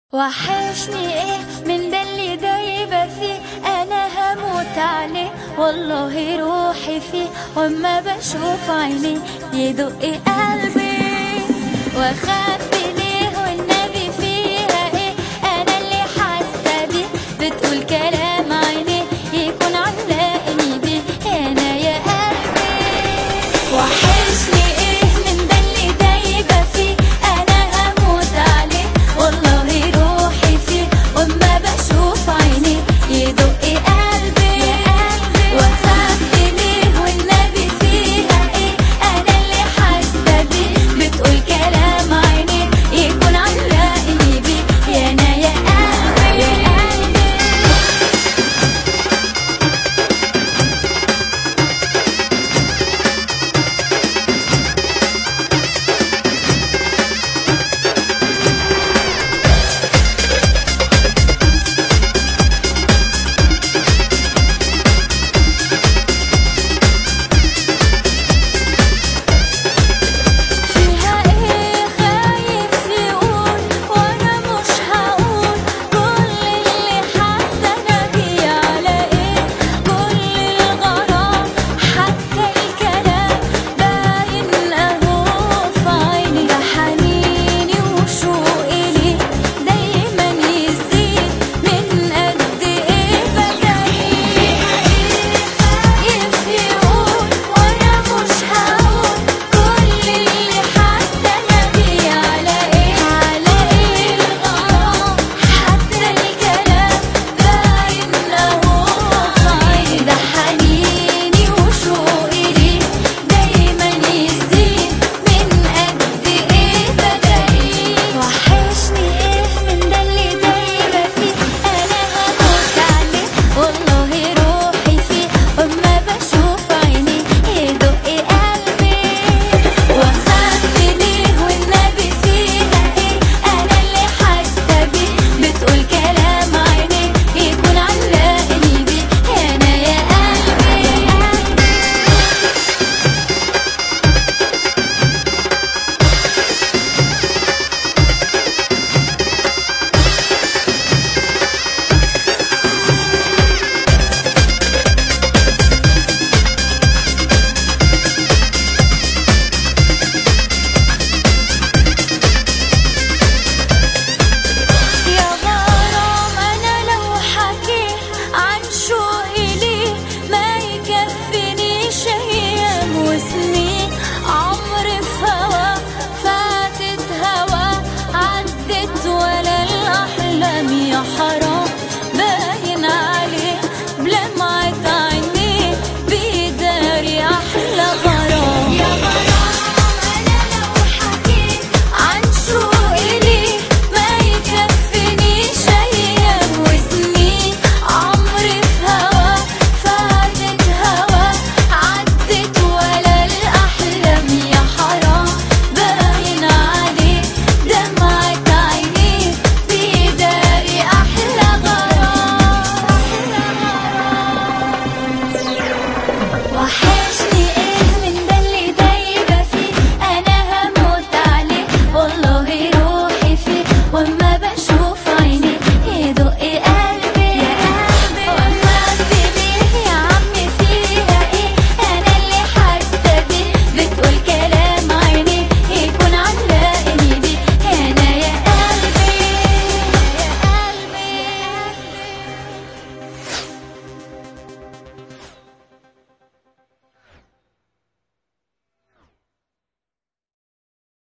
وحشني ايه من ده اللي دايبة فيه، انا هموت عليه والله روحي فيه، واما بشوف عينيه يدق قلبي واخاف ليه والنبي فيها ايه، انا اللي حاسة بيه بتقول كلام عينيه يكون علاقني بيه انا يا قلبي. وحشني ايه من ده اللي دايبة فيه، انا هموت عليه والله روحي فيه، واما بشوف عينيه يدق قلبي واخاف ليه والنبي فيها ايه، انا اللي حاسة بيه بتقول كلام عينيه يكون علاقني بيه يا انا يا قلبي يا قلبي. فيها ايه خايف يقول وانا مش هقول كل اللي حاسه انا بيه على ايه، كل الغرام حتى الكلام باين اهو في عيني، ده حنيني وشوقي ليه دايما يزيد من قد ايه بداري. فيها ايه خايف يقول وانا مش هقول كل اللي حاسه انا بيه على ايه، الغرام حتى الكلام باين اهو في عيني، ده حنيني وشوقي ليه دايما يزيد من قد ايه بداري. وحشني ايه من ده اللي دايبة فيه، انا هموت عليه والله روحي فيه، واما بشوف عينيه يدق قلبي واخاف ليه والنبي فيها ايه، انا اللي حاسة بيه بتقول كلام عينيه يكون علاقني بيه يا انا يا قلبي يا قلبي. يا غرام انا لو حكيت عن شوقي ليه ما يكفينيش ايام وسنين، عمري في هوا فاتت هوا عدت ولا الاحلام يا حرام باين عليه بلمعة عينيه بيداري احلى غرام. يا غرام انا لو حكيت عن شوقي ليه ما يكفينيش ايام وسنين، عمري في هوا فاتت هوا عدت ولا الاحلام يا حرام باين عليه دمعة عينيه بيداري احلى غرام. وحشني ايه من ده اللي دايبة فيه، انا هموت عليه والله روحي فيه، واما بشوف